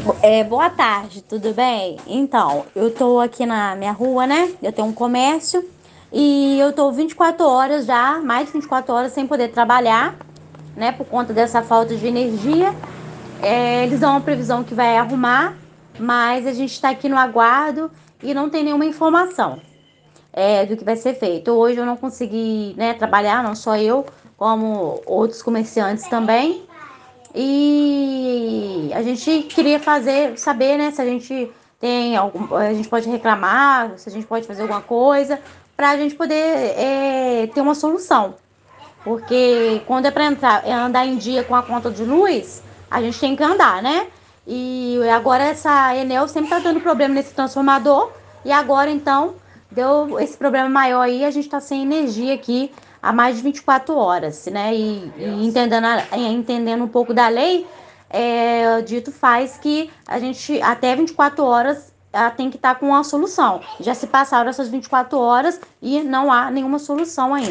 Boa tarde, tudo bem? Então, eu tô aqui na minha rua, né? Eu tenho um comércio e eu tô 24 horas já, mais de 24 horas sem poder trabalhar, né? Por conta dessa falta de energia. Eles dão uma previsão que vai arrumar, mas a gente tá aqui no aguardo e não tem nenhuma informação do que vai ser feito. Hoje eu não consegui, né, trabalhar, não só eu, como outros comerciantes também. E a gente queria saber, né, se a gente tem algum, a gente pode reclamar, se a gente pode fazer alguma coisa para a gente poder ter uma solução. Porque quando é para andar em dia com a conta de luz, a gente tem que andar, né? E agora essa Enel sempre tá dando problema nesse transformador. E agora então deu esse problema maior aí, a gente tá sem energia aqui há mais de 24 horas, né? E entendendo um pouco da lei, o dito faz que a gente até 24 horas tem que estar com uma solução. Já se passaram essas 24 horas e não há nenhuma solução ainda.